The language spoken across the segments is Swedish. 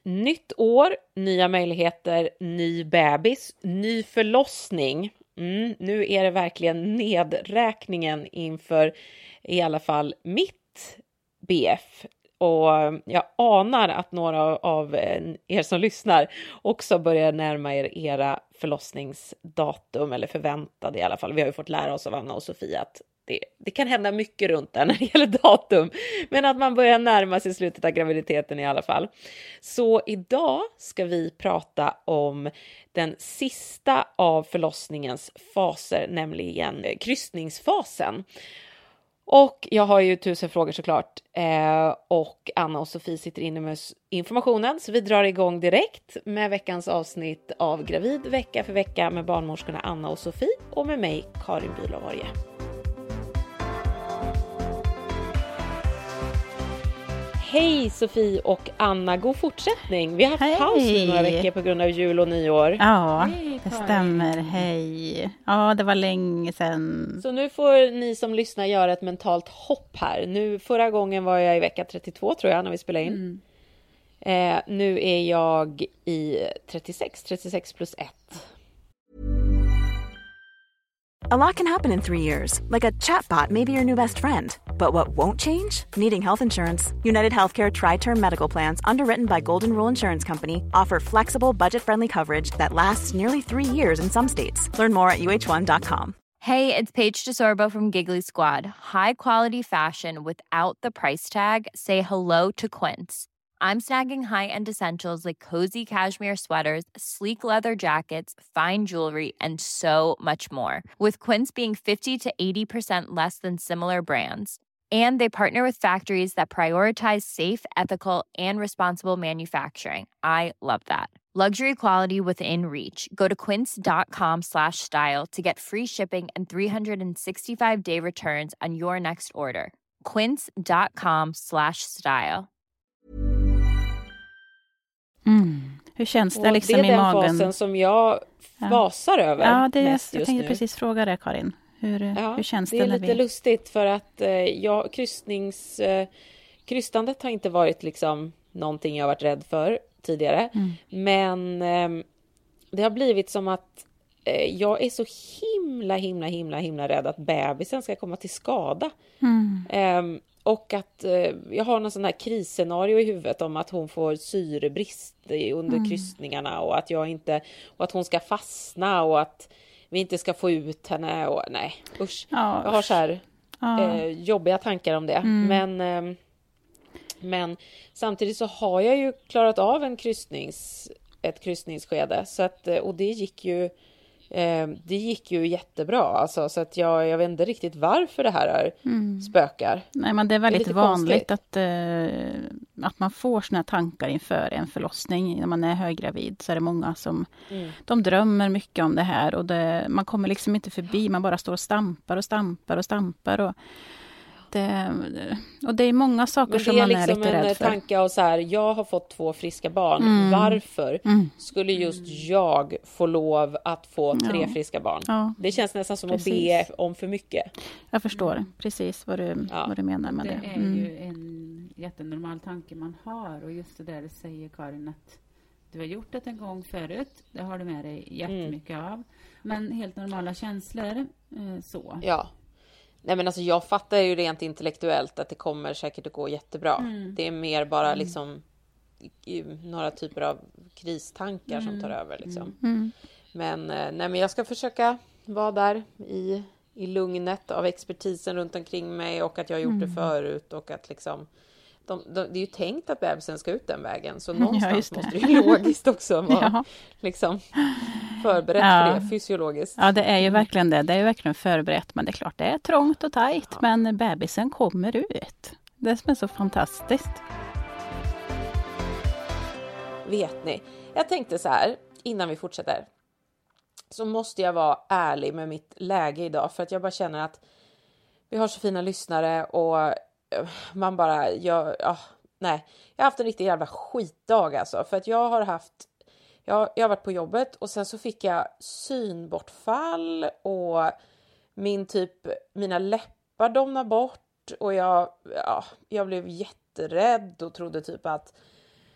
Nytt år, nya möjligheter, ny bebis, ny förlossning. Nu är det verkligen nedräkningen inför i alla fall mitt BF. Och jag anar att några av er som lyssnar också börjar närma er era förlossningsdatum, eller förväntade i alla fall. Vi har ju fått lära oss av Anna och Sofia att det kan hända mycket runt där när det gäller datum, men att man börjar närma sig slutet av graviditeten i alla fall. Så idag ska vi prata om den sista av förlossningens faser, nämligen kryssningsfasen. Och jag har ju 1000 frågor såklart, och Anna och Sofie sitter inne med informationen, så vi drar igång direkt med veckans avsnitt av Gravid vecka för vecka med barnmorskorna Anna och Sofie och med mig Karin Bülow-Warje. Hej Sofie och Anna, god fortsättning. Vi har haft paus i några veckor på grund av jul och nyår. Ja, det stämmer. Hej. Ja, det var länge sedan. Så nu får ni som lyssnar göra ett mentalt hopp här. Förra gången var jag i vecka 32 tror jag när vi spelade in. Nu är jag i 36 plus 1. A lot can happen in 3 years, like a chatbot may be your new best friend. But what won't change? Needing health insurance. United Healthcare Tri-Term Medical Plans, underwritten by Golden Rule Insurance Company, offer flexible, budget-friendly coverage that lasts nearly 3 years in some states. Learn more at uh1.com. Hey, it's Paige DeSorbo from Giggly Squad. High quality fashion without the price tag. Say hello to Quince. I'm snagging high-end essentials like cozy cashmere sweaters, sleek leather jackets, fine jewelry, and so much more. With Quince being 50 to 80% less than similar brands. And they partner with factories that prioritize safe, ethical, and responsible manufacturing. I love that. Luxury quality within reach. Go to quince.com/style to get free shipping and 365-day returns on your next order. Quince.com/style. Hur känns det och liksom i magen? Det är den fasen som jag fasar över. Ja, det är, mest jag just tänkte nu. Precis fråga dig, Karin. Hur känns det? Det är lite lustigt för att krystandet har inte varit liksom någonting jag varit rädd för tidigare. Men det har blivit som att jag är så himla rädd att bebisen ska komma till skada. Och att jag har någon sån här krisscenario i huvudet om att hon får syrebrist under kryssningarna och att att hon ska fastna och att vi inte ska få ut henne och nej, usch. Jag har så här jobbiga tankar om det. Men samtidigt så har jag ju klarat av ett kryssningsskede så att, och det gick ju jättebra alltså, så att jag vet inte riktigt varför det här spökar. Nej, men det är väldigt vanligt att man får såna här tankar inför en förlossning. När man är höggravid så är det många som de drömmer mycket om det här och man kommer liksom inte förbi, man bara står och stampar och det är många saker som man är lite rädd för. Det är liksom en tanke av så här, jag har fått 2 friska barn. Varför skulle just jag få lov att få 3 friska barn? Ja. Det känns nästan som att be om för mycket. Jag förstår precis vad du menar med det. Det är ju en jättenormal tanke man har. Och just det där du säger, Karin, att du har gjort det en gång förut. Det har du med dig jättemycket av. Men helt normala känslor så. Ja. Nej, men alltså jag fattar ju rent intellektuellt att det kommer säkert att gå jättebra. Det är mer bara liksom några typer av kristankar som tar över liksom. Men jag ska försöka vara där i lugnet av expertisen runt omkring mig och att jag har gjort det förut och att liksom det är ju tänkt att bebisen ska ut den vägen, så någonstans måste det ju logiskt också vara liksom förberett för det, fysiologiskt. Ja, det är ju verkligen det. Det är ju verkligen förberett, men det är klart det är trångt och tajt, men bebisen kommer ut. Det som är så fantastiskt. Vet ni, jag tänkte så här, innan vi fortsätter, så måste jag vara ärlig med mitt läge idag, för att jag bara känner att vi har så fina lyssnare och man bara, jag har haft en riktigt jävla skitdag alltså, för att jag har varit på jobbet och sen så fick jag synbortfall och mina läppar domnade bort och jag blev jätterädd och trodde typ att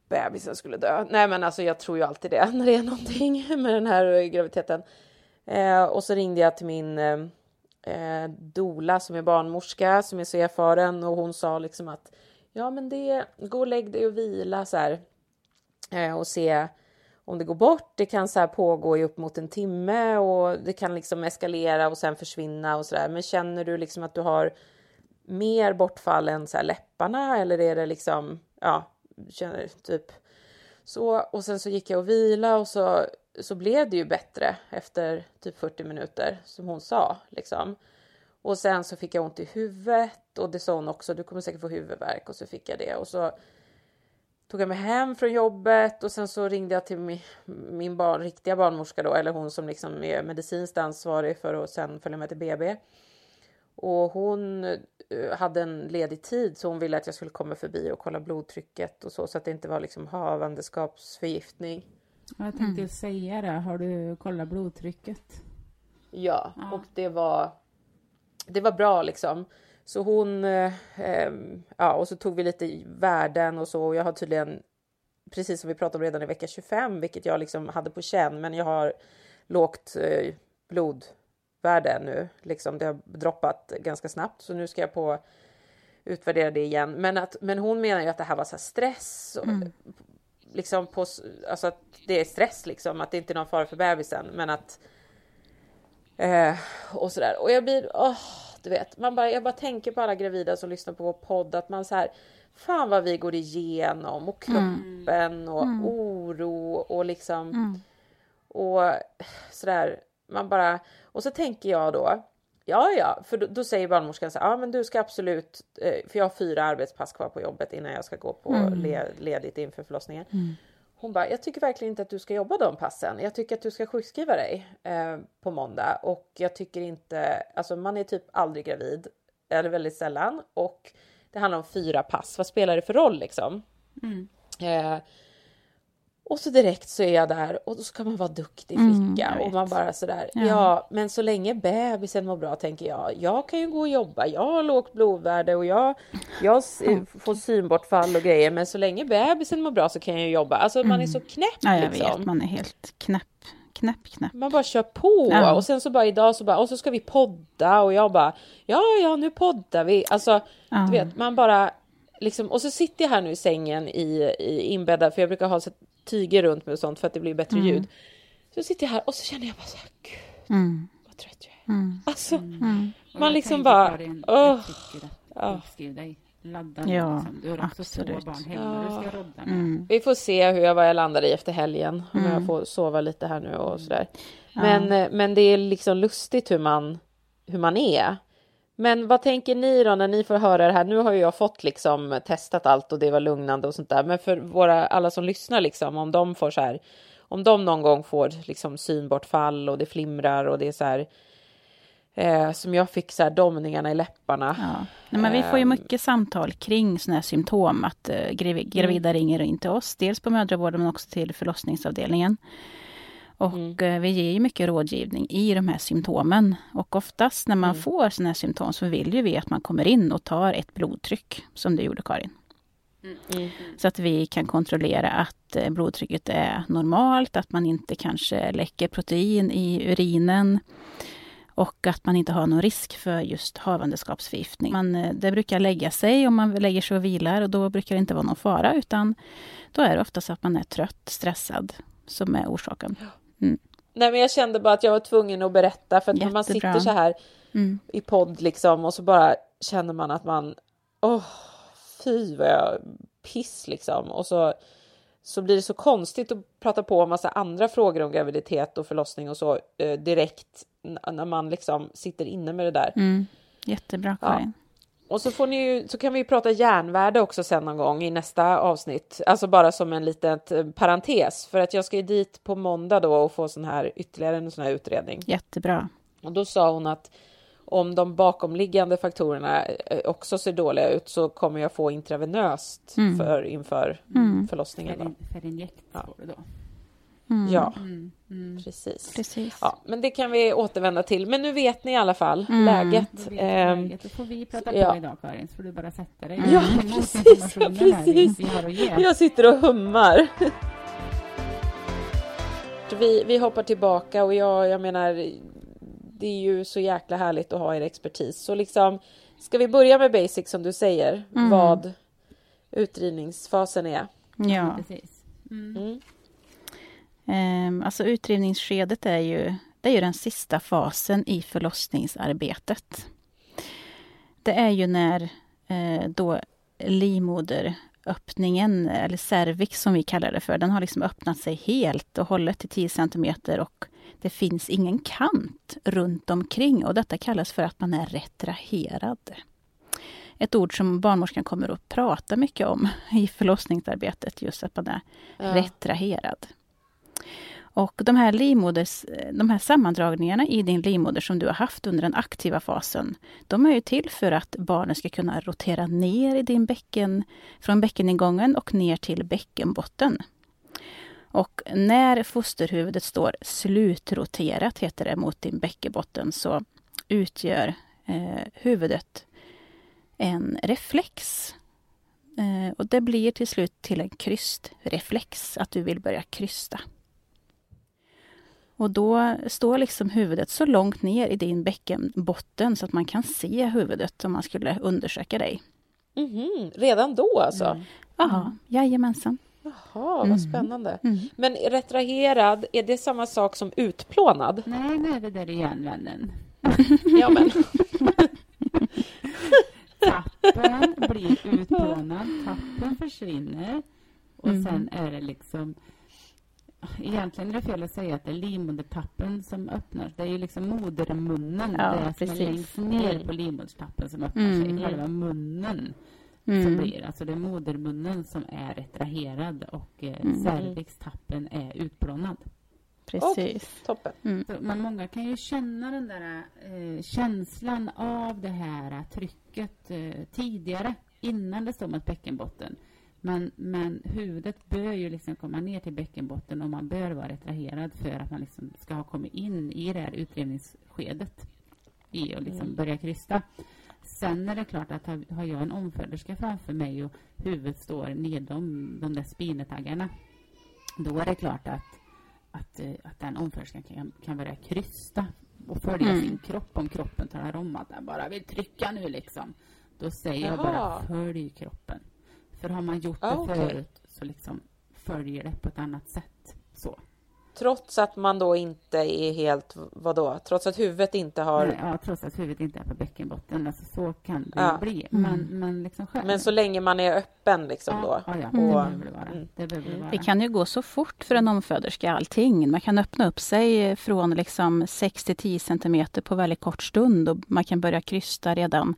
bebisen skulle dö. Nej, men alltså jag tror ju alltid det när det är någonting med den här graviditeten. Och så ringde jag till min doula som är barnmorska, som är så erfaren, och hon sa liksom att ja, men det gå och lägg dig och vila så här, och se om det går bort. Det kan så här pågå i upp mot en timme och det kan liksom eskalera och sen försvinna och så där. Men känner du liksom att du har mer bortfall än så här läpparna, eller är det liksom, ja, känner typ så. Och sen så gick jag och vila och så blev det ju bättre efter typ 40 minuter som hon sa liksom. Och sen så fick jag ont i huvudet och det sa hon också, du kommer säkert få huvudvärk, och så fick jag det. Och så tog jag mig hem från jobbet och sen så ringde jag till min riktiga barnmorska då, eller hon som liksom är medicinskt ansvarig för att sen följa med till BB. Och hon hade en ledig tid, så hon ville att jag skulle komma förbi och kolla blodtrycket och så att det inte var liksom havandeskapsförgiftning. Jag tänkte säga det, har du kollat blodtrycket? Ja, och det var bra liksom. Så hon, och så tog vi lite värden och så. Och jag har tydligen, precis som vi pratade om redan i vecka 25, vilket jag liksom hade på känn. Men jag har lågt blodvärde nu. Liksom, det har droppat ganska snabbt. Så nu ska jag på utvärdera det igen. Men hon menar ju att det här var så här stress. Och, liksom alltså att det är stress liksom. Att det inte är någon fara för bebisen. Men att, och sådär. Och jag blir, du vet, jag bara tänker på alla gravida som lyssnar på vår podd, att man så här, fan vad vi går igenom, och kroppen och oro och liksom och sådär, man bara, och så tänker jag då, för då säger barnmorskan så här, ja men du ska absolut, för jag har 4 arbetspass kvar på jobbet innan jag ska gå på ledigt inför förlossningen. Hon bara, jag tycker verkligen inte att du ska jobba de passen. Jag tycker att du ska sjukskriva dig på måndag. Och jag tycker inte, alltså man är typ aldrig gravid. Eller väldigt sällan. Och det handlar om 4 pass. Vad spelar det för roll liksom? Och så direkt så är jag där. Och då ska man vara duktig flicka. Och man bara sådär, ja, men så länge bebisen mår bra, tänker jag. Jag kan ju gå och jobba. Jag har lågt blodvärde och jag får synbortfall och grejer. Men så länge bebisen mår bra så kan jag ju jobba. Alltså man är så knäpp ja, jag liksom. vet, man är helt knäpp. Man bara kör på. Och sen så bara idag så bara, och så ska vi podda. Och jag bara, ja nu poddar vi. Alltså, du vet, man bara liksom, och så sitter jag här nu i sängen i inbäddad, för jag brukar ha så tyger runt mig och sånt för att det blir bättre ljud. Så sitter jag här och så känner jag bara så här, gud, vad trött jag är. Alltså, man liksom bara, skriv dig. Ladda liksom. Du har också absolut. 2 barn hemma, du ska rodda med. Vi får se vad jag landar i efter helgen. Om jag får sova lite här nu och sådär. Men det är liksom lustigt hur man är. Men vad tänker ni då när ni får höra det här? Nu har ju jag fått liksom testat allt och det var lugnande och sånt där. Men för alla som lyssnar liksom, om de får så här, om de någon gång får liksom synbortfall och det flimrar och det är så här, som jag fick så här domningarna i läpparna. Ja. Nej, men vi får ju mycket samtal kring såna här symptom, att gravida ringer in till oss, dels på mödravården men också till förlossningsavdelningen. Och vi ger ju mycket rådgivning i de här symptomen. Och oftast när man får såna här symptom så vill ju vi att man kommer in och tar ett blodtryck, som du gjorde, Karin. Så att vi kan kontrollera att blodtrycket är normalt, att man inte kanske läcker protein i urinen. Och att man inte har någon risk för just havandeskapsförgiftning. Det brukar lägga sig om man lägger sig och vilar, och då brukar det inte vara någon fara, utan då är det oftast att man är trött, stressad, som är orsaken. Nej, men jag kände bara att jag var tvungen att berätta, för att när man sitter så här i podd liksom, och så bara känner man att man, fy vad jag piss liksom, och så blir det så konstigt att prata på en massa andra frågor om graviditet och förlossning och så direkt när man liksom sitter inne med det där. Jättebra, Karin. Och så så kan vi ju prata järnvärde också sen någon gång i nästa avsnitt. Alltså bara som en liten parentes. För att jag ska ju dit på måndag då och få ytterligare en sån här utredning. Jättebra. Och då sa hon att om de bakomliggande faktorerna också ser dåliga ut, så kommer jag få intravenöst inför förlossningen. För injekt får du då. Ja, precis. Ja, men det kan vi återvända till. Men nu vet ni i alla fall läget. Då får vi prata på idag, Karin, så får du bara sätta dig. Ja, precis. Jag sitter och hummar. Vi hoppar tillbaka och jag menar, det är ju så jäkla härligt att ha er expertis. Så liksom, ska vi börja med basic som du säger, vad utdrivningsfasen är? Ja, precis. Alltså utdrivningsskedet är ju den sista fasen i förlossningsarbetet. Det är ju när då livmoderöppningen, eller cervix som vi kallar det för, den har liksom öppnat sig helt och hållet till 10 centimeter och det finns ingen kant runt omkring och detta kallas för att man är retraherad. Ett ord som barnmorskan kommer att prata mycket om i förlossningsarbetet, just att man är retraherad. Och de här sammandragningarna i din livmoder som du har haft under den aktiva fasen, de är ju till för att barnet ska kunna rotera ner i din bäcken, från bäckeningången och ner till bäckenbotten. Och när fosterhuvudet står slutroterat, heter det, mot din bäckenbotten, så utgör huvudet en reflex. Och det blir till slut till en krystreflex, att du vill börja krysta. Och då står liksom huvudet så långt ner i din bäckenbotten så att man kan se huvudet om man skulle undersöka dig. Redan då alltså? Ja, jajamensan. Jaha, vad spännande. Men retraherad, är det samma sak som utplånad? Nej, nu är det där igen, vännen. Ja, men... Tappen blir utplånad, tappen försvinner och sen är det liksom, egentligen är det fel att säga att det är livmodertappen som öppnar. Det är ju liksom modermunnen, det som är längst ner på livmoderstappen som öppnar sig. Själva munnen som blir, alltså det är modermunnen som är retraherad och cervixtappen är utplånad. Precis. Toppen. Men många kan ju känna den där känslan av det här trycket tidigare, innan det står mot bäckenbotten. Men huvudet bör ju liksom komma ner till bäckenbotten och man bör vara retraherad för att man liksom ska ha kommit in i det här utdrivningsskedet i och liksom börja krysta. Sen är det klart att har jag en omföderska framför mig och huvudet står nedom de där spinetaggarna, då är det klart att den omföderskan kan börja krysta och följa sin kropp om kroppen talar om att den bara vill trycka nu liksom. Då säger jag bara följ kroppen. För har man gjort det förut så liksom följer det på ett annat sätt. Så. Trots att man då inte är helt, vadå? Trots att huvudet inte har... Nej, trots att huvudet inte är på bäckenbotten. Alltså, så kan det bli. Men, liksom själv. Men så länge man är öppen liksom då. Det behöver det vara. Det kan ju gå så fort för en omföderska allting. Man kan öppna upp sig från liksom 6-10 centimeter på väldigt kort stund. Och man kan börja krysta redan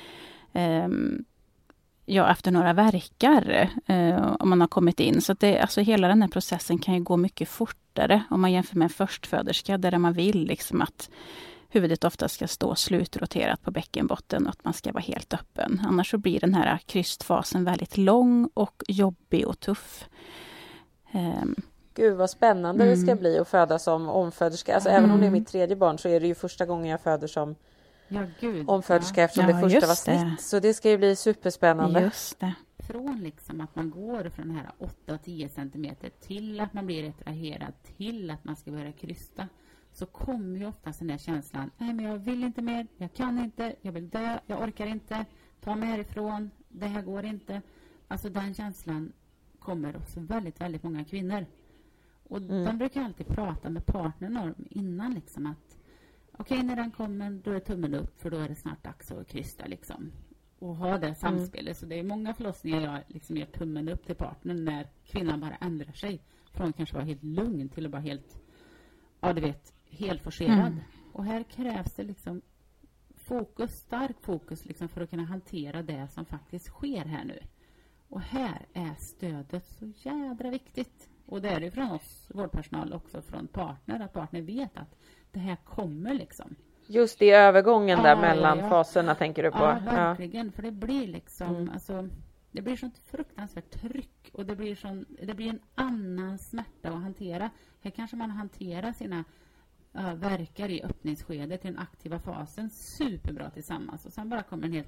efter några verkar om man har kommit in. Så att alltså hela den här processen kan ju gå mycket fortare om man jämför med en förstföderska där man vill liksom att huvudet ofta ska stå slutroterat på bäckenbotten och att man ska vara helt öppen. Annars så blir den här krystfasen väldigt lång och jobbig och tuff. Gud vad spännande det ska bli att föda som omföderska. Alltså även om det är mitt 3:e barn så är det ju första gången jag föder som omföderska eftersom det första var snitt. Så det ska ju bli superspännande. Just det. Från liksom att man går från den här 8-10 centimeter till att man blir retraherad till att man ska börja krysta, så kommer ju oftast den där känslan, nej men jag vill inte mer, jag kan inte, jag vill dö, jag orkar inte, ta mig härifrån, det här går inte. Alltså den känslan kommer hos väldigt, väldigt många kvinnor. Och de brukar alltid prata med partnern om innan liksom att okej, när den kommer då är det tummen upp för då är det snart dags att krysta liksom. Och ha det samspelet. Så det är många förlossningar jag liksom ger tummen upp till partnern när kvinnan bara ändrar sig. Från kanske vara helt lugn till att vara helt, helt forcerad. Och här krävs det liksom stark fokus liksom för att kunna hantera det som faktiskt sker här nu. Och här är stödet så jädra viktigt. Och det är det från oss, vårdpersonal, också från partner, att partner vet att det här kommer liksom. Just i övergången där mellan faserna tänker du på? Ja, verkligen. För det blir liksom, alltså, det blir sånt fruktansvärt tryck och det blir en annan smärta att hantera. Här kanske man hanterar sina verkar i öppningsskedet i den aktiva fasen superbra tillsammans och sen bara kommer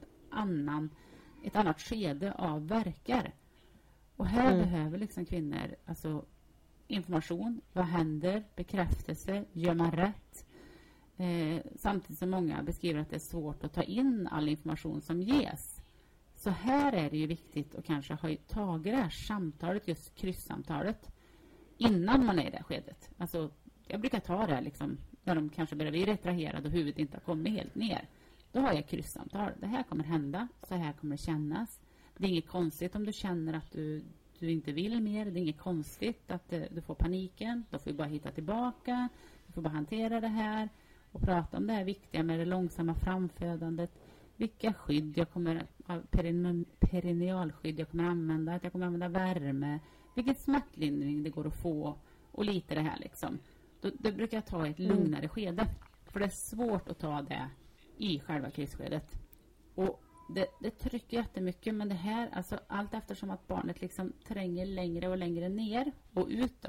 ett annat skede av verkar. Och här behöver liksom kvinnor alltså information, vad händer, bekräftelse, gör man rätt? Samtidigt som många beskriver att det är svårt att ta in all information som ges. Så här är det ju viktigt att kanske ha tagit det här samtalet, just krysssamtalet, innan man är i det skedet. Alltså, jag brukar ta det liksom, när de kanske börjar bli retraherade och huvudet inte har kommit helt ner. Då har jag krysssamtal. Det här kommer hända, så här kommer det kännas. Det är inget konstigt om du känner att du inte vill mer. Det är inget konstigt att du får paniken. Då får vi bara hitta tillbaka. Du får bara hantera det här och prata om det här viktiga med det långsamma framfödandet. Vilka skydd jag kommer, perinealskydd jag kommer använda. Att jag kommer använda värme. Vilken smärtlindring det går att få. Och lite det här liksom. Då brukar jag ta ett lugnare skede. För det är svårt att ta det i själva krisskedet. Och det trycker jättemycket. Men det här, alltså allt eftersom att barnet liksom tränger längre och längre ner och ut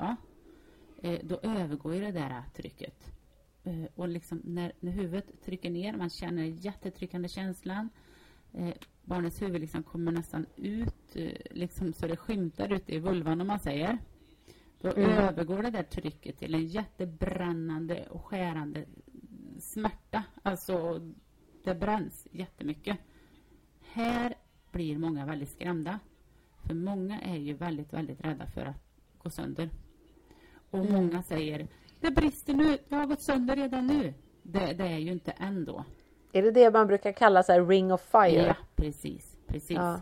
då övergår ju det där trycket. Och liksom när huvudet trycker ner, man känner jättetryckande känslan. Barnets huvud liksom kommer nästan ut liksom så det skymtar ut i vulvan om man säger. Då övergår det där trycket till en jättebrännande och skärande smärta. Alltså det bränns jättemycket. Här blir många väldigt skrämda. För många är ju väldigt, väldigt rädda för att gå sönder. Och många säger, det brister nu, jag har gått sönder redan nu. Det är ju inte ändå. Är det man brukar kalla så här ring of fire? Ja, precis. Ja.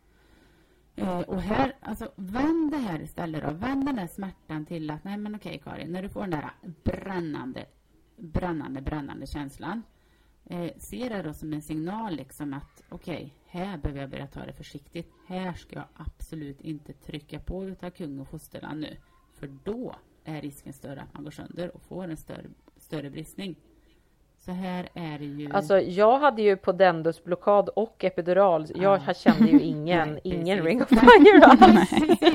Och här, alltså vänd det här istället då. Vänd den där smärtan till att, nej men okej Karin, när du får den där brännande känslan. Se det då som en signal liksom att okej, här behöver jag börja ta det försiktigt. Här ska jag absolut inte trycka på utav kung och fosterland nu. För då är risken större att man går sönder och får en större bristning. Så här är det ju... Alltså jag hade ju pudendusblockad och epidural. Jag kände ju ingen ring of fire alls.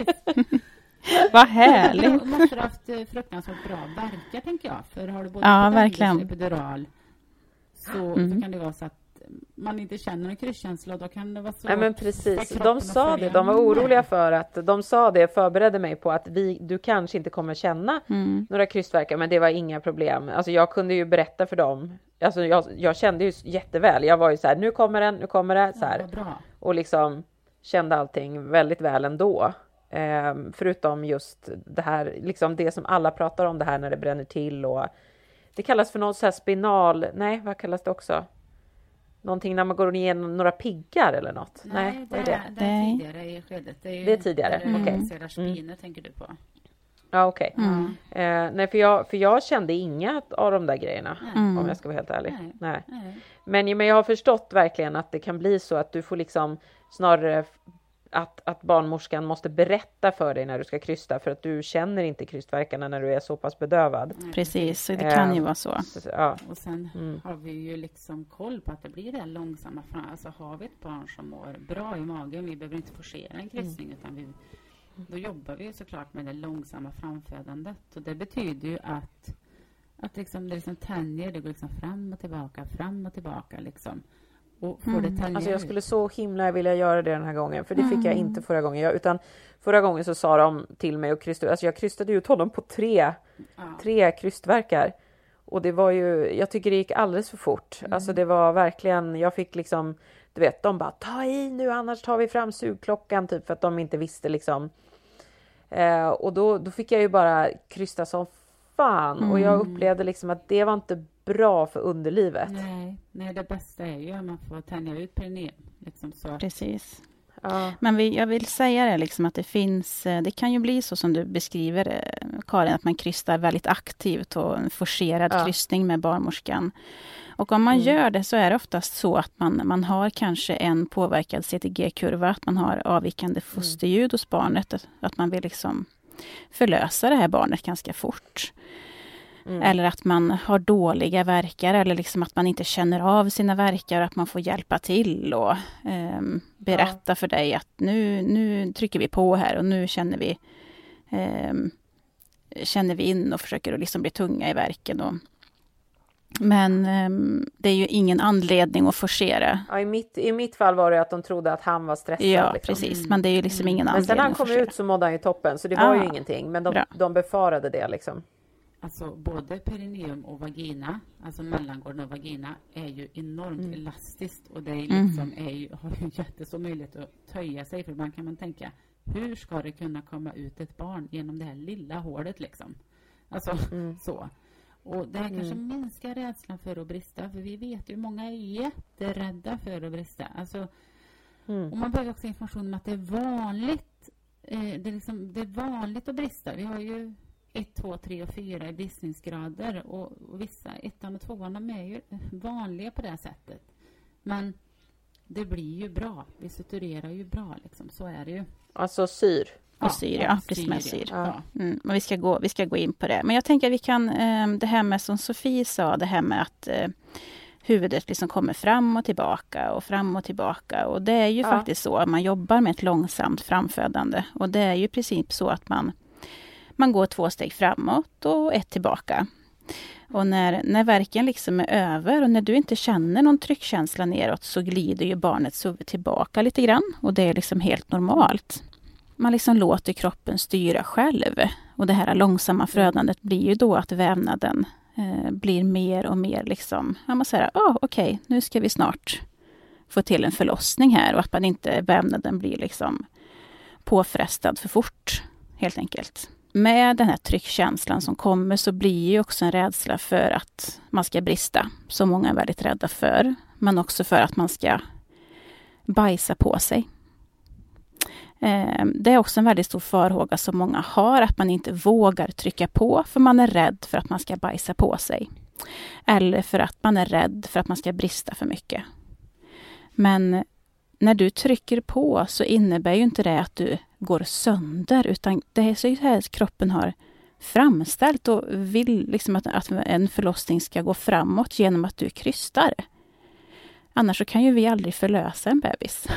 Vad härligt. Du måste ha haft fruktansvärt bra verkar tänker jag. För har du både verkligen. Och epidural så kan det vara så att man inte känner en krysskänsla. Då kan det vara så. Nej men precis. De sa det. De var oroliga för att de sa det, förberedde mig på att du kanske inte kommer känna några kryssverkar, men det var inga problem. Alltså jag kunde ju berätta för dem. Alltså jag kände ju jätteväl. Jag var ju så här, nu kommer det så här. Bra. Och liksom kände allting väldigt väl ändå. Förutom just det här, liksom det som alla pratar om, det här när det bränner till och det kallas för något så här spinal, nej vad kallas det också? Någonting när man går igenom några piggar eller något? Nej, vad är det? Det är tidigare i skedet. Det är tidigare, okej. Spiner tänker du på. Ja, okej. Nej, för jag kände inget av de där grejerna, om jag ska vara helt ärlig. Nej. Men jag har förstått verkligen att det kan bli så att du får liksom snarare att barnmorskan måste berätta för dig när du ska krysta, för att du känner inte krystverkarna när du är så pass bedövad. Precis, så det kan ju vara så. Ja. Och sen har vi ju liksom koll på att det blir det långsamma fram. Alltså har vi ett barn som mår bra i magen, vi behöver inte forcera en kryssning utan då jobbar vi såklart med det långsamma framfödandet. Och det betyder ju att liksom det liksom tänjer, det går liksom fram och tillbaka liksom. Och får det alltså jag skulle så himla vilja göra det den här gången, för det fick jag inte förra gången. Utan förra gången så sa de till mig att alltså jag krystade ut honom på tre krystverkar. Och det var ju, jag tycker det gick alldeles för fort. Alltså det var verkligen, jag fick liksom, du vet, de bara ta i nu annars tar vi fram sugklockan typ, för att de inte visste liksom. Och då fick jag ju bara krysta som fan. Och jag upplevde liksom att det var inte bra för underlivet. Nej, det bästa är ju att man får tänja ut perineum. Liksom så. Precis. Ja. Men jag vill säga det liksom att det kan ju bli så som du beskriver, Karin, att man krystar väldigt aktivt och en forcerad krystning med barnmorskan. Och om man gör det så är det oftast så att man har kanske en påverkad CTG-kurva, att man har avvikande fosterljud hos barnet, att man vill liksom förlösa det här barnet ganska fort. Eller att man har dåliga verkar eller liksom att man inte känner av sina verkar, att man får hjälpa till och berätta för dig att nu trycker vi på här och nu känner vi in och försöker att liksom bli tunga i verken. Men det är ju ingen anledning att forcera. Ja, i mitt fall var det att de trodde att han var stressad. Ja, liksom. precis. Men det är ju liksom ingen anledning. Men sen han kom ut så mådde han ju toppen, så det var ju ingenting. Men de befarade det liksom. Alltså både perineum och vagina, alltså mellangården och vagina, är ju enormt elastiskt. Och det är liksom, har ju jättestor möjlighet att töja sig. För ibland kan man tänka, hur ska det kunna komma ut ett barn genom det här lilla hålet liksom? Alltså så. Och det här kanske minskar rädslan för att brista. För vi vet ju, många är jätterädda för att brista. Alltså, och man behöver också information om att det är vanligt. Det är vanligt att brista. Vi har ju 1, 2, 3 och 4 i bristningsgrader. Och vissa 1 och 2 är ju vanliga på det här sättet. Men det blir ju bra. Vi suturerar ju bra liksom. Så är det ju. Alltså syr. Och syr, precis med syr. Ja. Men vi ska gå in på det. Men jag tänker att vi kan, det här med som Sofie sa, det här med att huvudet liksom kommer fram och tillbaka. Och det är ju faktiskt så att man jobbar med ett långsamt framfödande. Och det är ju i princip så att man går 2 steg framåt och 1 tillbaka. Och när verken liksom är över och när du inte känner någon tryckkänsla neråt så glider ju barnets huvud tillbaka lite grann. Och det är liksom helt normalt. Man liksom låter kroppen styra själv. Och det här långsamma födandet blir ju då att vävnaden blir mer och mer liksom, man säger, okej, nu ska vi snart få till en förlossning här. Och att man inte, vävnaden blir liksom påfrestad för fort, helt enkelt. Med den här tryckkänslan som kommer så blir ju också en rädsla för att man ska brista. Som många är väldigt rädda för. Men också för att man ska bajsa på sig. Det är också en väldigt stor farhåga som många har, att man inte vågar trycka på för man är rädd för att man ska bajsa på sig. Eller för att man är rädd för att man ska brista för mycket. Men när du trycker på så innebär ju inte det att du går sönder, utan det är så här att kroppen har framställt och vill liksom att en förlossning ska gå framåt genom att du krystar. Annars så kan ju vi aldrig förlösa en bebis.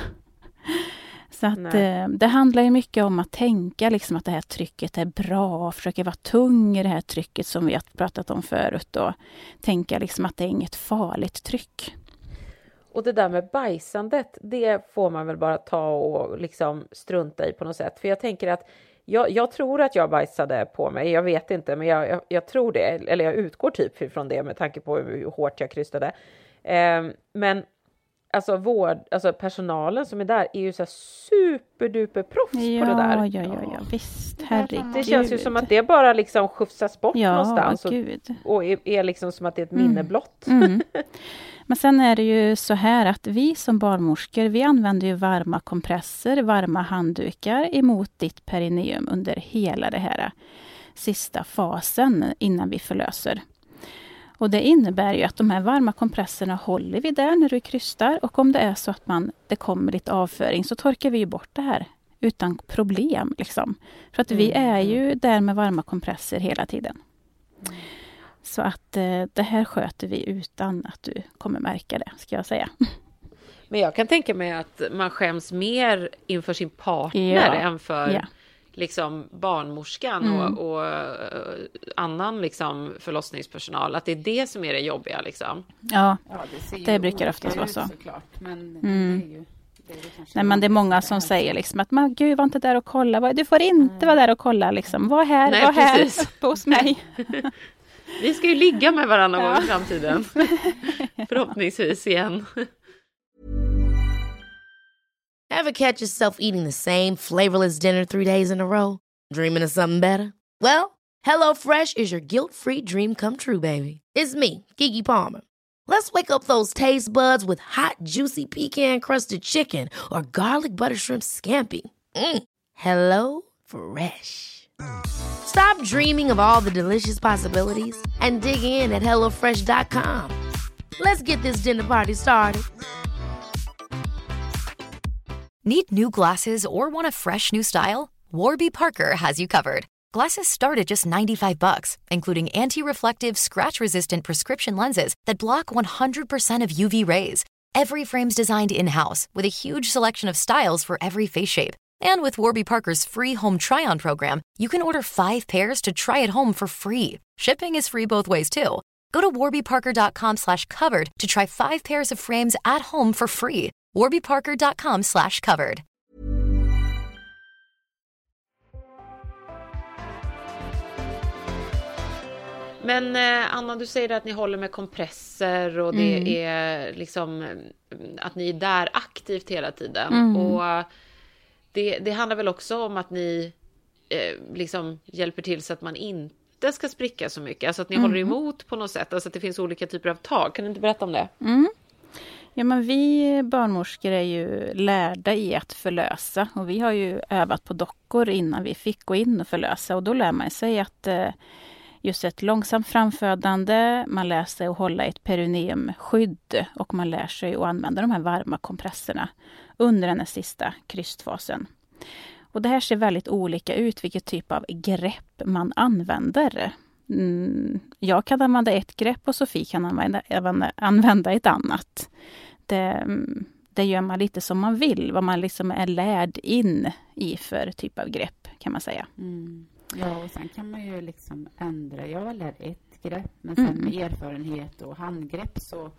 Så att det handlar ju mycket om att tänka liksom att det här trycket är bra och försöka vara tung i det här trycket som vi har pratat om förut och tänka liksom att det är inget farligt tryck. Och det där med bajsandet, det får man väl bara ta och liksom strunta i på något sätt. För jag tänker att jag tror att jag bajsade på mig, jag vet inte, men jag tror det, eller jag utgår typ från det med tanke på hur hårt jag krystade. Men alltså personalen som är där är ju så här superduper proffs på det där. Ja, visst, herregud. Det känns ju som att det bara liksom skjutsas bort någonstans. Och är liksom som att det är ett minne blott. Men sen är det ju så här att vi som barnmorskor, vi använder ju varma kompresser, varma handdukar emot ditt perineum under hela det här sista fasen innan vi förlöser. Och det innebär ju att de här varma kompresserna håller vi där när du krystar. Och om det är så att det kommer lite avföring så torkar vi ju bort det här utan problem. Liksom. För att vi är ju där med varma kompresser hela tiden. Så att det här sköter vi utan att du kommer märka det, ska jag säga. Men jag kan tänka mig att man skäms mer inför sin partner än för liksom barnmorskan och annan liksom förlossningspersonal. Att det är det som är det jobbiga liksom. Ja, det brukar oftast vara så. Såklart, men Nej, men det är många som säger liksom att man, gud, var inte där och kolla. Du får inte vara där och kolla liksom. Var här hos mig. Vi ska ju ligga med varandra i framtiden. Förhoppningsvis igen. Ever catch yourself eating the same flavorless dinner 3 days in a row? Dreaming of something better? Well, HelloFresh is your guilt-free dream come true, baby. It's me, Keke Palmer. Let's wake up those taste buds with hot, juicy pecan-crusted chicken or garlic butter shrimp scampi. Hello Fresh. Stop dreaming of all the delicious possibilities and dig in at HelloFresh.com. Let's get this dinner party started. Need new glasses or want a fresh new style? Warby Parker has you covered. Glasses start at just $95, including anti-reflective, scratch-resistant prescription lenses that block 100% of UV rays. Every frame's designed in-house with a huge selection of styles for every face shape. And with Warby Parker's free home try-on program, you can order 5 pairs to try at home for free. Shipping is free both ways, too. Go to warbyparker.com/covered to try 5 pairs of frames at home for free. warbyparker.com/covered. Men Anna, du säger att ni håller med kompresser och det är liksom att ni är där aktivt hela tiden. Och det handlar väl också om att ni liksom hjälper till så att man inte ska spricka så mycket. Alltså att ni håller emot på något sätt. Alltså att det finns olika typer av tag. Kan du inte berätta om det? Ja, men vi barnmorskor är ju lärda i att förlösa. Och vi har ju övat på dockor innan vi fick gå in och förlösa. Och då lär man sig att just ett långsamt framfödande, man lär sig att hålla ett perineumskydd och man lär sig att använda de här varma kompresserna under den här sista krystfasen. Och det här ser väldigt olika ut vilket typ av grepp man använder. Jag kan använda ett grepp och Sofie kan använda ett annat. Det gör man lite som man vill, vad man liksom är lärd in i för typ av grepp kan man säga. Ja, och sen kan man ju liksom ändra. Jag har lärt ett grepp, men sen med erfarenhet och handgrepp så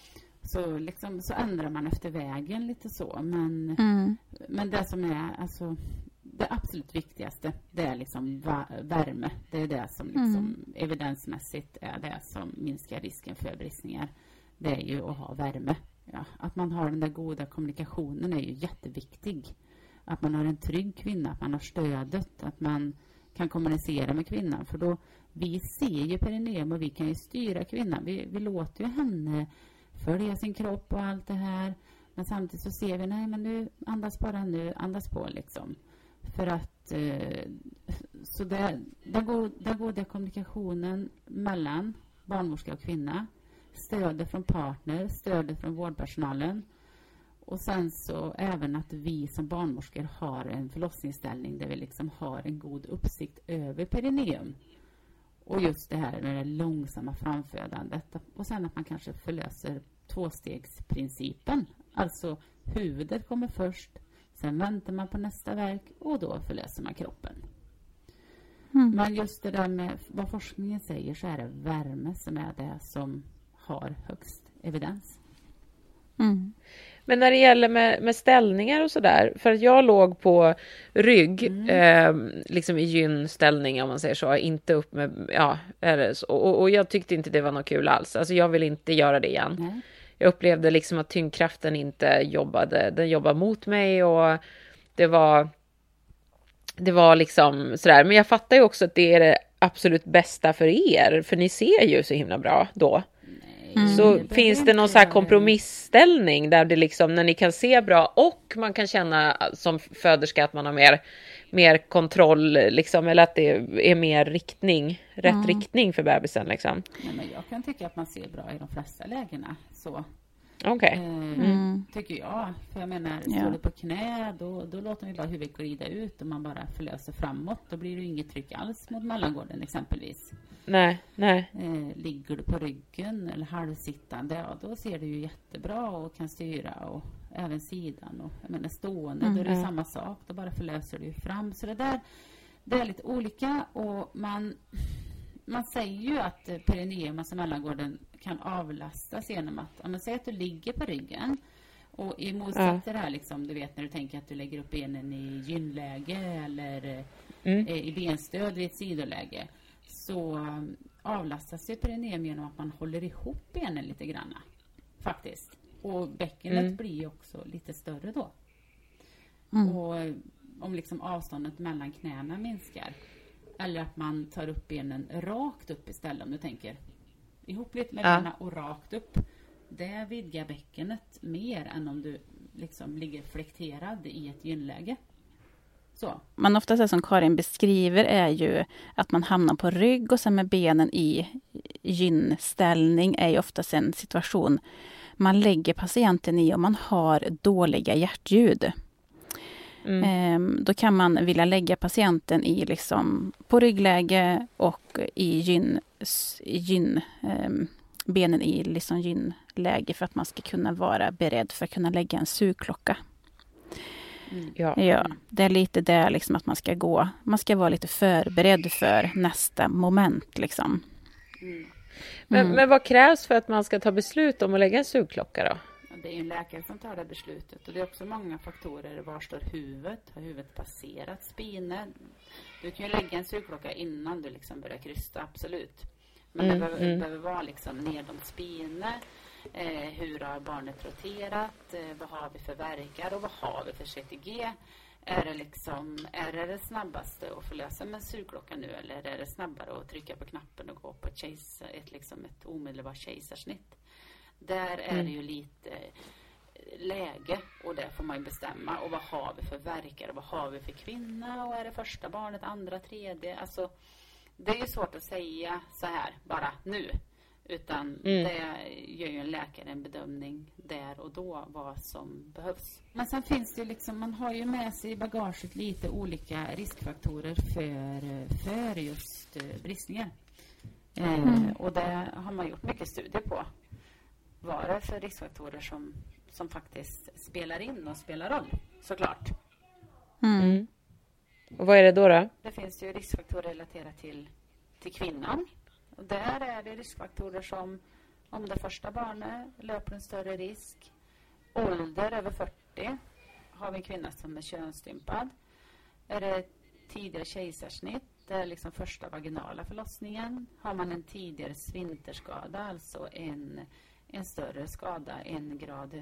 ändrar man efter vägen lite så. Men det som är alltså det absolut viktigaste, det är liksom värme. Det är det som liksom evidensmässigt är det som minskar risken för bristningar. Det är ju att ha värme. Ja, att man har den där goda kommunikationen är ju jätteviktig. Att man har en trygg kvinna, att man har stödet, att man kan kommunicera med kvinnan. För då, vi ser ju perineum och vi kan ju styra kvinnan. Vi låter ju henne följa sin kropp och allt det här. Men samtidigt så ser vi, nej men nu andas bara nu, andas på liksom. För att så där går det kommunikationen mellan barnmorska och kvinna. Stödet från partner, stödet från vårdpersonalen. Och sen så även att vi som barnmorskor har en förlossningsställning där vi liksom har en god uppsikt över perineum. Och just det här med det långsamma framfödandet. Och sen att man kanske förlöser tvåstegsprincipen. Alltså huvudet kommer först, sen väntar man på nästa verk och då förlöser man kroppen. Men just det där med vad forskningen säger så är det värme som är det som har högst evidens. Men när det gäller med ställningar och sådär, för att jag låg på rygg liksom i gynställning om man säger så, inte upp med, och jag tyckte inte det var något kul alls. Alltså jag vill inte göra det igen. Nej. Jag upplevde liksom att tyngdkraften inte jobbade, den jobbade mot mig och det var liksom sådär. Men jag fattar ju också att det är det absolut bästa för er, för ni ser ju så himla bra då. Så finns det någon så här kompromissställning där det liksom, när ni kan se bra och man kan känna som föderska att man har mer kontroll liksom, eller att det är mer rätt riktning för bebisen liksom. Nej, men jag kan tycka att man ser bra i de flesta lägena så. Okej. Tycker jag. För jag menar, står du på knä då låter vi bara huvudet glida ut och man bara förlöser framåt. Då blir det inget tryck alls mot mellangården exempelvis. Nej. Ligger du på ryggen eller halvsittande, då ser du ju jättebra och kan styra och även sidan. Och jag menar stående, då är det samma sak. Då bara förlöser du fram. Så det är lite olika och man säger ju att perineum, alltså mellangården, kan avlastas genom att, om man säger att du ligger på ryggen och i motsats till det här liksom, du vet när du tänker att du lägger upp benen i gynläge eller i benstöd i ett sidoläge, så avlastas ju perineum genom att man håller ihop benen lite granna faktiskt. Och bäckenet blir också lite större då. Och om liksom avståndet mellan knäna minskar, eller att man tar upp benen rakt upp istället, om du tänker ihop lite med benen och rakt upp, det vidgar bäckenet mer än om du liksom ligger flekterad i ett gynläge. Så. Man ofta säger som Karin beskriver är ju att man hamnar på rygg och sen med benen i gynställning är ju oftast en situation man lägger patienten i om man har dåliga hjärtljud. Då kan man vilja lägga patienten i liksom på ryggläge och i benen i liksom gynläge för att man ska kunna vara beredd för att kunna lägga en sugklocka. Ja, det är lite det liksom att man ska vara lite förberedd för nästa moment liksom. Men vad krävs för att man ska ta beslut om att lägga en sugklocka då? Det är ju en läkare som tar det beslutet, och det är också många faktorer. Var står huvudet? Har huvudet passerat spinen? Du kan ju lägga en sugklocka innan du liksom börjar krysta, absolut. Men det behöver vara liksom nedom spine. Hur har barnet roterat? Vad har vi för verkar och vad har vi för CTG? Är det snabbaste att få lösa med en sugklocka nu, eller är det snabbare att trycka på knappen och gå på ett omedelbart kejsarsnitt? Där är det ju lite läge, och det får man ju bestämma. Och vad har vi för verkar och vad har vi för kvinna, och är det första barnet, andra, tredje? Alltså, det är ju svårt att säga så här bara nu. Utan det gör ju en läkare en bedömning där och då vad som behövs. Men sen finns det liksom, man har ju med sig i bagaget lite olika riskfaktorer för just bristningar. Och det har man gjort mycket studier på. Vad är det för riskfaktorer som faktiskt spelar in och spelar roll, såklart. Och vad är det då? Det finns ju riskfaktorer relaterat till kvinnan. Och där är det riskfaktorer som om det första barnet löper en större risk. Ålder över 40 har vi en kvinna som är könsstympad. Är det tidigare kejsarsnitt, det är liksom första vaginala förlossningen. Har man en tidigare svinterskada, alltså en större skada, en grad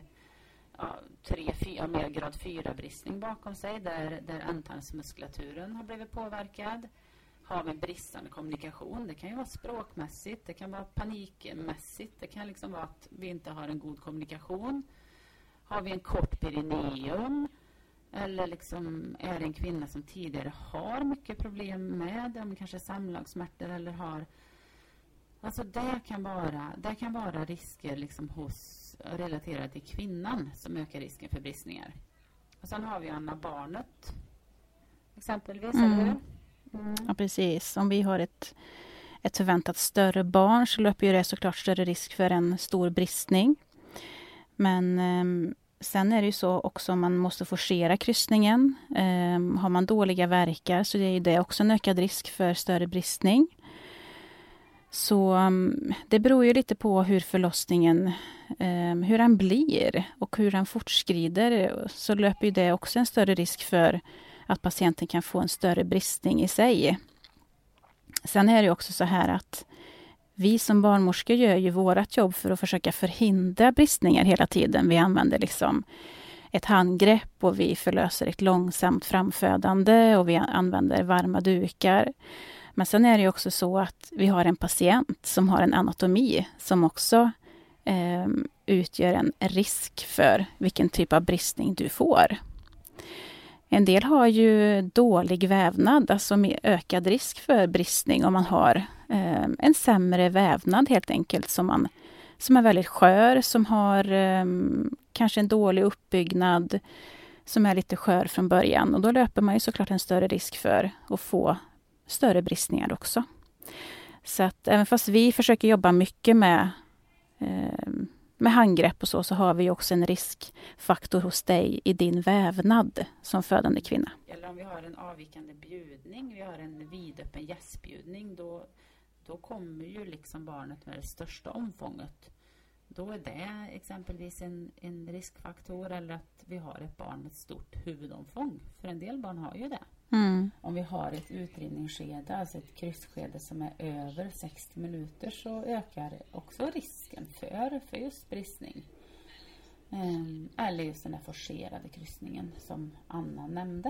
3-4, mer grad 4-bristning bakom sig, där antalsmuskulaturen har blivit påverkad. Har vi bristande kommunikation, det kan ju vara språkmässigt, det kan vara panikmässigt, det kan liksom vara att vi inte har en god kommunikation. Har vi en kort perineum, eller liksom är det en kvinna som tidigare har mycket problem med, om kanske samlagssmärtor eller har... Alltså det kan vara risker liksom relaterade till kvinnan som ökar risken för bristningar. Och sen har vi Anna barnet exempelvis, eller hur? Ja, precis. Om vi har ett förväntat större barn så löper ju det såklart större risk för en stor bristning. Men sen är det ju så också om man måste forcera kryssningen. Har man dåliga verkar så är det också en ökad risk för större bristning. Så det beror ju lite på hur förlossningen, hur den blir och hur den fortskrider. Så löper ju det också en större risk för att patienten kan få en större bristning i sig. Sen är det också så här att vi som barnmorskor gör ju vårt jobb för att försöka förhindra bristningar hela tiden. Vi använder liksom ett handgrepp och vi förlöser ett långsamt framfödande och vi använder varma dukar. Men sen är det ju också så att vi har en patient som har en anatomi som också utgör en risk för vilken typ av bristning du får. En del har ju dålig vävnad, alltså med ökad risk för bristning om man har en sämre vävnad helt enkelt som är väldigt skör, som har kanske en dålig uppbyggnad, som är lite skör från början. Och då löper man ju såklart en större risk för att få större bristningar också. Så att även fast vi försöker jobba mycket med handgrepp och så har vi också en riskfaktor hos dig i din vävnad som födande kvinna. Eller om vi har en avvikande bjudning, vi har en vidöppen gästbjudning, då kommer ju liksom barnet med det största omfånget. Då är det exempelvis en riskfaktor, eller att vi har ett barn med ett stort huvudomfång. För en del barn har ju det. Om vi har ett utdrivningsskede, alltså ett kryssskede som är över 60 minuter, så ökar också risken för just bristning. Eller just den här forcerade kryssningen som Anna nämnde.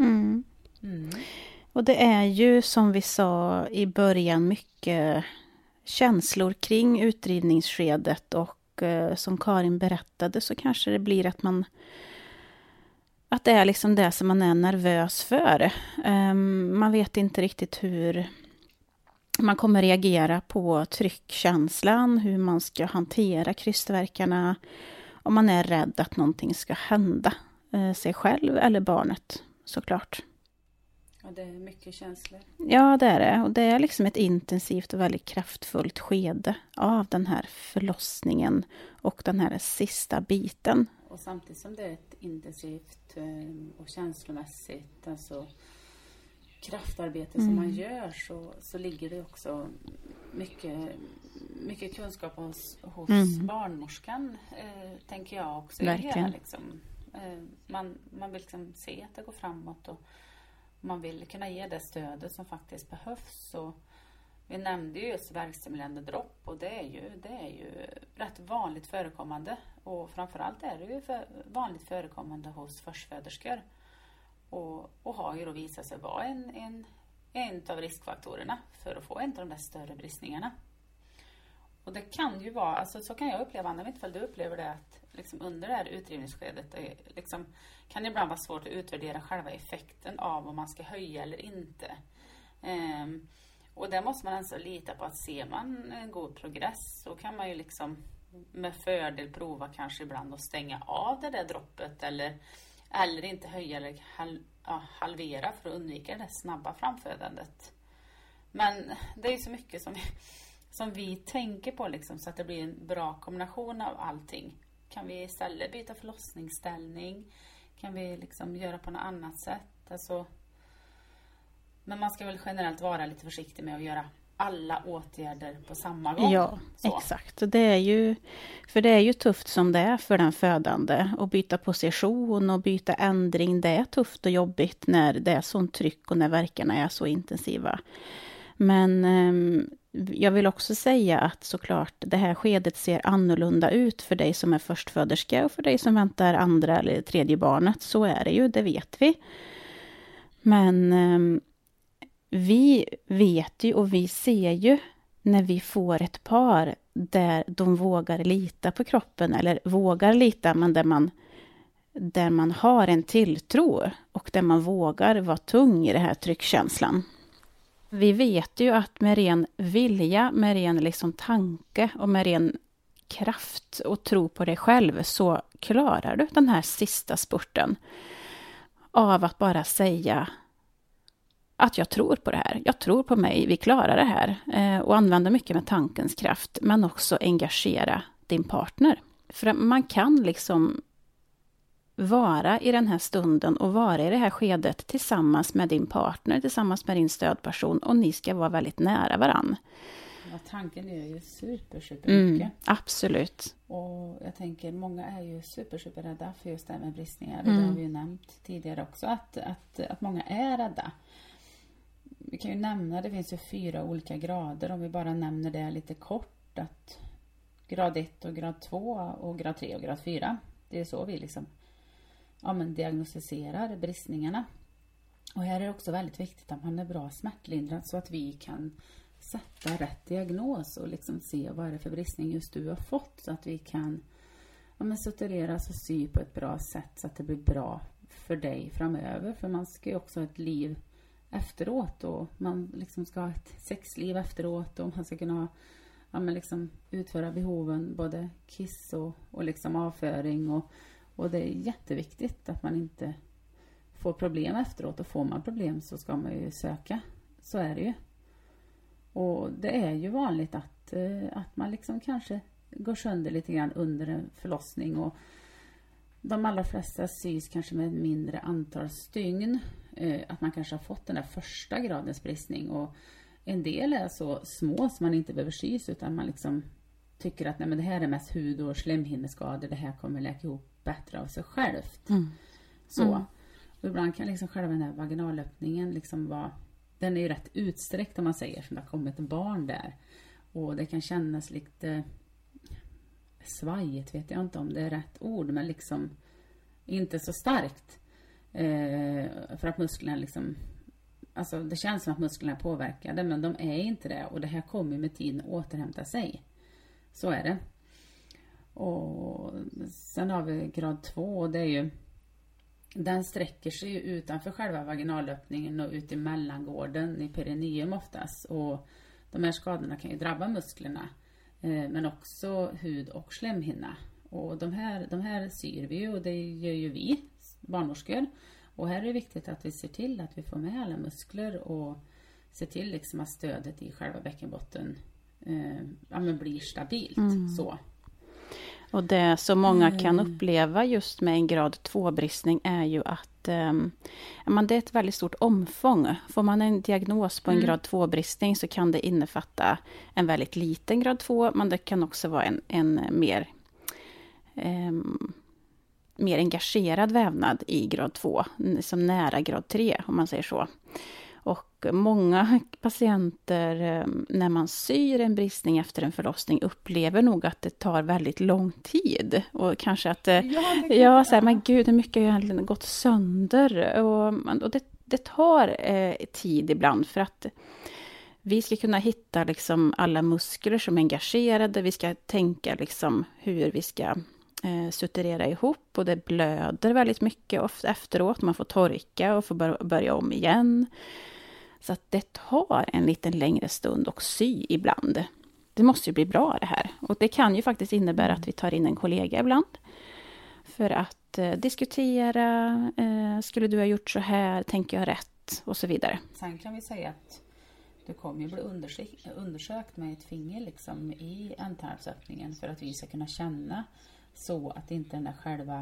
Och det är ju som vi sa i början mycket känslor kring utdrivningsskedet, och som Karin berättade så kanske det blir att det är liksom det som man är nervös för. Man vet inte riktigt hur man kommer reagera på tryckkänslan, hur man ska hantera krystvärkarna, om man är rädd att någonting ska hända. sig själv eller barnet, såklart. Och det är mycket känslor. Ja, det är det. Och det är liksom ett intensivt och väldigt kraftfullt skede av den här förlossningen och den här sista biten. Och samtidigt som det är ett intensivt och känslomässigt alltså kraftarbete som man gör så ligger det också mycket kunskap hos barnmorskan, tänker jag också. Verkligen. Liksom. Man vill liksom se att det går framåt och man vill kunna ge det stödet som faktiskt behövs. Och vi nämnde ju just värkstimulerande dropp och det är ju rätt vanligt förekommande. Och framförallt är det ju vanligt förekommande hos förstföderskor. Och har ju då visat sig vara en av riskfaktorerna för att få en av de där större bristningarna. Och det kan ju vara, alltså så kan jag uppleva, Anna, ifall du upplever det att liksom under det här utdrivningsskedet liksom, kan det ibland vara svårt att utvärdera själva effekten av om man ska höja eller inte. Och där måste man alltså lita på att ser man en god progress så kan man ju liksom med fördel prova kanske ibland att stänga av det där droppet eller inte höja eller halvera för att undvika det snabba framfödandet. Men det är ju så mycket som vi tänker på liksom, så att det blir en bra kombination av allting. Kan vi istället byta förlossningsställning? Kan vi liksom göra på något annat sätt? Alltså, men man ska väl generellt vara lite försiktig med att göra alla åtgärder på samma gång. Ja, så. Exakt. Det är ju tufft som det är för den födande. Att byta position och byta ändring, det är tufft och jobbigt när det är sånt tryck och när värkarna är så intensiva. Men jag vill också säga att såklart det här skedet ser annorlunda ut för dig som är förstföderska och för dig som väntar andra eller tredje barnet. Så är det ju, det vet vi. Men vi vet ju och vi ser ju när vi får ett par där de vågar lita på kroppen, eller vågar lita, men där man har en tilltro och där man vågar vara tung i den här tryckkänslan. Vi vet ju att med ren vilja, med ren liksom tanke och med ren kraft och tro på dig själv så klarar du den här sista spurten av att bara säga att jag tror på det här. Jag tror på mig, vi klarar det här. Och använda mycket med tankens kraft, men också engagera din partner. För man kan liksom vara i den här stunden och vara i det här skedet tillsammans med din partner, tillsammans med din stödperson, och ni ska vara väldigt nära varann. Ja, tanken är ju super mycket. Absolut. Och jag tänker, många är ju super rädda för just det här med bristningar. Och det har vi ju nämnt tidigare också, att många är rädda. Vi kan ju nämna, det finns ju 4 olika grader, om vi bara nämner det lite kort, att grad 1 och grad 2 och grad 3 och grad 4, det är så vi liksom diagnostiserar bristningarna. Och här är det också väldigt viktigt att man är bra smärtlindrad så att vi kan sätta rätt diagnos och liksom se vad är det för bristning just du har fått, så att vi kan sutureras och sy på ett bra sätt så att det blir bra för dig framöver. För man ska ju också ha ett liv efteråt och man liksom ska ha ett sexliv efteråt och man ska kunna utföra behoven, både kiss och liksom avföring och det är jätteviktigt att man inte får problem efteråt, och får man problem så ska man ju söka, så är det ju. Och det är ju vanligt att man liksom kanske går sönder lite grann under en förlossning, och de allra flesta sys kanske med ett mindre antal stygn, att man kanske har fått den där första gradens bristning, och en del är så små som man inte behöver sys, utan man liksom tycker att nej, men det här är mest hud- och slemhinneskador, det här kommer läka ihop bättre av sig självt. Så. Och ibland kan liksom själva den här vaginalöppningen liksom vara, den är ju rätt utsträckt om man säger, som det har kommit barn där. Och det kan kännas lite svajigt, vet jag inte om det är rätt ord, men liksom inte så starkt. För att musklerna liksom, alltså det känns som att musklerna är påverkade, men de är inte det. Och det här kommer med tiden återhämta sig. Så är det. Och sen har vi grad 2, och det är ju, den sträcker sig ju utanför själva vaginalöppningen och ut i mellangården i perineum oftast. Och de här skadorna kan ju drabba musklerna, men också hud och slemhinna. Och de här syr vi ju, och det gör ju vi barnmorskor. Och här är det viktigt att vi ser till att vi får med alla muskler och ser till liksom att stödet i själva bäckenbotten blir stabilt. Så. Och det som många kan uppleva just med en grad 2-bristning är ju att det är ett väldigt stort omfång. Får man en diagnos på en grad 2-bristning så kan det innefatta en väldigt liten grad 2, men det kan också vara en mer engagerad vävnad i grad 2, som nära grad 3 om man säger så. Och många patienter när man syr en bristning efter en förlossning upplever nog att det tar väldigt lång tid. Och kanske att men gud, hur mycket har egentligen gått sönder. Och det tar tid ibland för att vi ska kunna hitta liksom alla muskler som är engagerade. Vi ska tänka liksom hur vi ska suturera ihop, och det blöder väldigt mycket ofta efteråt. Man får torka och får börja om igen. Så att det tar en liten längre stund och sy ibland. Det måste ju bli bra det här. Och det kan ju faktiskt innebära att vi tar in en kollega ibland. För att diskutera, skulle du ha gjort så här, tänker jag rätt och så vidare. Sen kan vi säga att du kommer ju bli undersökt med ett finger liksom i ändtarmsöppningen för att vi ska kunna känna så att inte den där själva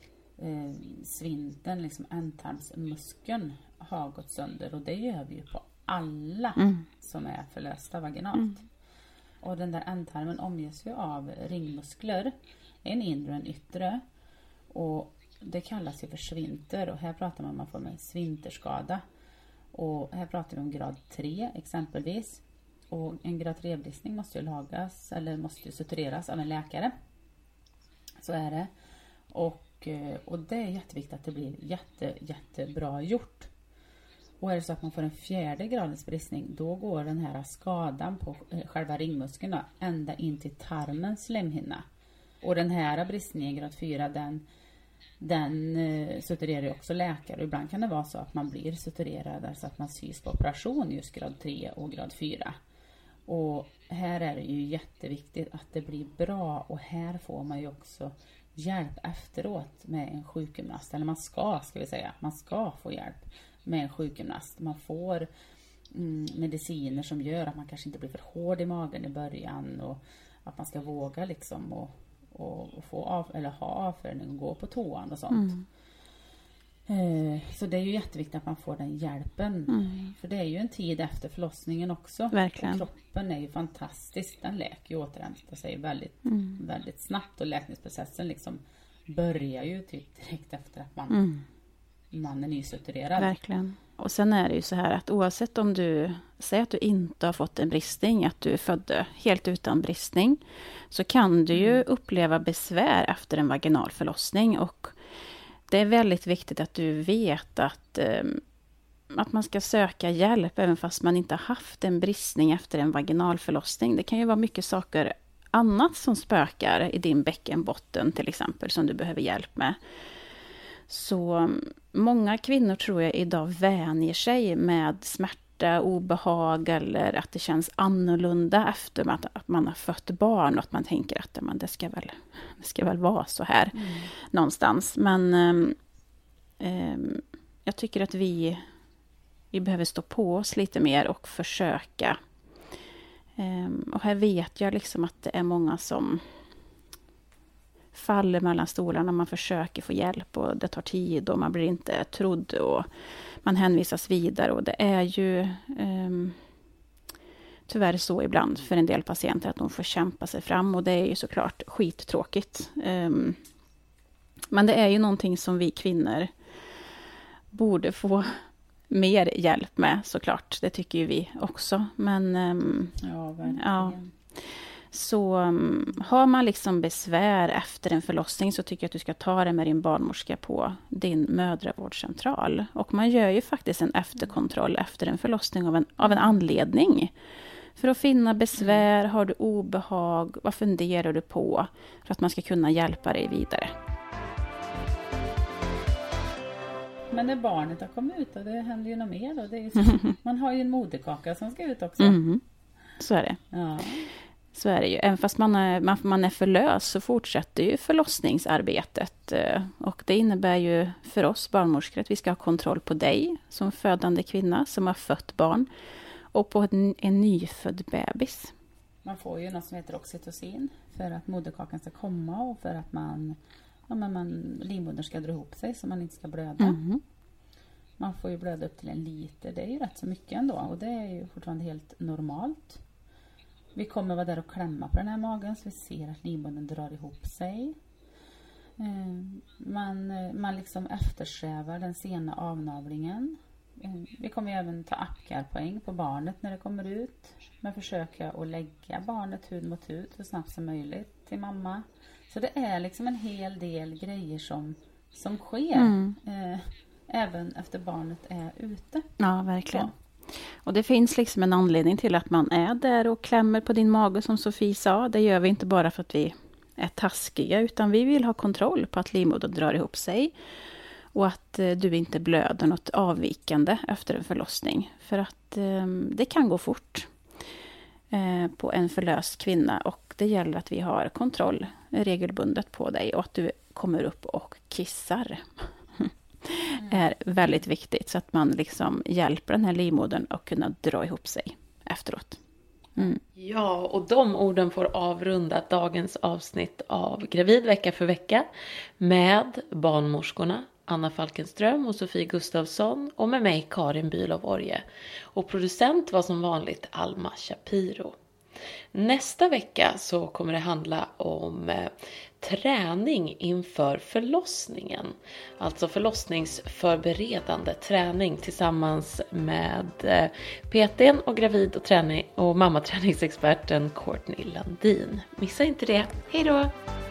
svinten, liksom ändtarmsmuskeln har gått sönder, och det gör vi ju på alla som är förlösta vaginalt. Och den där ändtarmen omges ju av ringmuskler, en inre och en yttre, och det kallas ju för svinter, och här pratar man om att man får en svinterskada, och här pratar vi om grad 3 exempelvis, och en grad 3-bristning måste ju lagas eller måste ju sutureras av en läkare, så är det. Och det är jätteviktigt att det blir jättebra gjort. Och är det så att man får en 4:e gradens bristning, då går den här skadan på själva ringmuskeln ända in till tarmens slemhinna. Och den här bristningen i grad 4, den suturerar ju också läkare. Och ibland kan det vara så att man blir suturerad så att man sys på operation just grad 3 och grad 4. Och här är det ju jätteviktigt att det blir bra, och här får man ju också hjälp efteråt med en sjukgymnast, eller man ska få hjälp med en sjukgymnast. Man får mediciner som gör att man kanske inte blir för hård i magen i början, och att man ska våga liksom och få ha avföring och gå på toan och sånt. Så det är ju jätteviktigt att man får den hjälpen. För det är ju en tid efter förlossningen också. Verkligen. Och kroppen är ju fantastisk. Den läker ju, återhämtar sig väldigt, väldigt snabbt. Och läkningsprocessen liksom börjar ju typ direkt efter att man är nysuturerad. Verkligen. Och sen är det ju så här att oavsett om du säger att du inte har fått en bristning, att du är född helt utan bristning, så kan du ju uppleva besvär efter en vaginal förlossning. Och det är väldigt viktigt att du vet att man ska söka hjälp även fast man inte har haft en bristning efter en vaginal förlossning. Det kan ju vara mycket saker annat som spökar i din bäckenbotten till exempel, som du behöver hjälp med. Så många kvinnor tror jag idag vänjer sig med smärta, obehag, eller att det känns annorlunda efter att man har fött barn, och att man tänker att det ska väl vara så här någonstans. Men jag tycker att vi behöver stå på oss lite mer och försöka. Och här vet jag liksom att det är många som faller mellan stolarna. Man försöker få hjälp och det tar tid och man blir inte trodd och man hänvisas vidare. Och det är ju tyvärr så ibland för en del patienter att de får kämpa sig fram, och det är ju såklart skittråkigt. Men det är ju någonting som vi kvinnor borde få mer hjälp med, såklart. Det tycker ju vi också. Men ja, verkligen. Ja. Så har man liksom besvär efter en förlossning, så tycker jag att du ska ta det med din barnmorska på din mödravårdscentral. Och man gör ju faktiskt en efterkontroll efter en förlossning av en anledning. För att finna besvär, har du obehag, vad funderar du på? För att man ska kunna hjälpa dig vidare. Men när barnet har kommit ut, och det händer ju något mer då, det är ju så, man har ju en moderkaka som ska ut också. Så är det. Ja. Så är det ju. Även fast man är förlös så fortsätter ju förlossningsarbetet. Och det innebär ju för oss barnmorskor att vi ska ha kontroll på dig som födande kvinna som har fött barn. Och på en nyfödd bebis. Man får ju något som heter oxytocin för att moderkakan ska komma och för att livmodern ska dra ihop sig så man inte ska blöda. Mm. Man får ju blöda upp till 1 liter. Det är ju rätt så mycket ändå och det är ju fortfarande helt normalt. Vi kommer vara där och klämma på den här magen så vi ser att livmodern drar ihop sig. Man liksom eftersträvar den sena avnavlingen. Vi kommer även ta apgarpoäng på barnet när det kommer ut. Men försöka att lägga barnet hud mot hud så snabbt som möjligt till mamma. Så det är liksom en hel del grejer som sker. Även efter barnet är ute. Ja, verkligen. Så. Och det finns liksom en anledning till att man är där och klämmer på din mage som Sofie sa. Det gör vi inte bara för att vi är taskiga utan vi vill ha kontroll på att livmodern drar ihop sig. Och att du inte blöder något avvikande efter en förlossning. För att det kan gå fort på en förlöst kvinna. Och det gäller att vi har kontroll regelbundet på dig. Och att du kommer upp och kissar. Är väldigt viktigt. Så att man liksom hjälper den här livmodern att kunna dra ihop sig efteråt. Mm. Ja, och de orden får avrunda dagens avsnitt av Gravid vecka för vecka. Med barnmorskorna Anna Falkenström och Sofie Gustafsson och med mig Karin Bülow-Orje. Och producent var som vanligt Alma Shapiro. Nästa vecka så kommer det handla om träning inför förlossningen. Alltså förlossningsförberedande träning tillsammans med PT:n och gravid och träning och mammaträningsexperten Courtney Landin. Missa inte det. Hej då!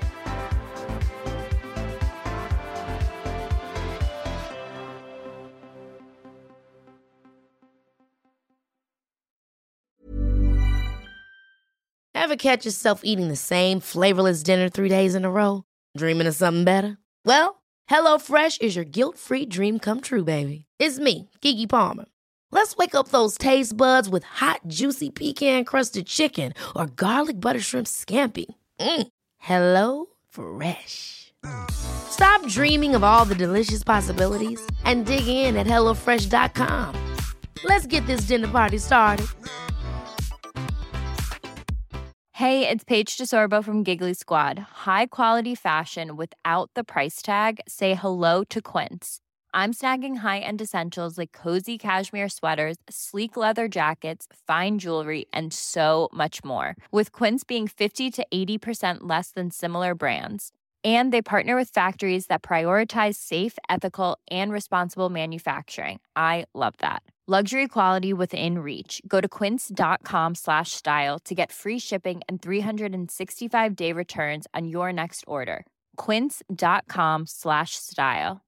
Ever catch yourself eating the same flavorless dinner 3 days in a row? Dreaming of something better? Well, HelloFresh is your guilt-free dream come true, baby. It's me, Keke Palmer. Let's wake up those taste buds with hot, juicy pecan-crusted chicken or garlic butter shrimp scampi. Hello Fresh. Stop dreaming of all the delicious possibilities and dig in at HelloFresh.com. Let's get this dinner party started. Hey, it's Paige DeSorbo from Giggly Squad. High quality fashion without the price tag. Say hello to Quince. I'm snagging high-end essentials like cozy cashmere sweaters, sleek leather jackets, fine jewelry, and so much more. With Quince being 50 to 80% less than similar brands. And they partner with factories that prioritize safe, ethical, and responsible manufacturing. I love that. Luxury quality within reach. Go to quince.com/style to get free shipping and 365-day returns on your next order. Quince.com/style.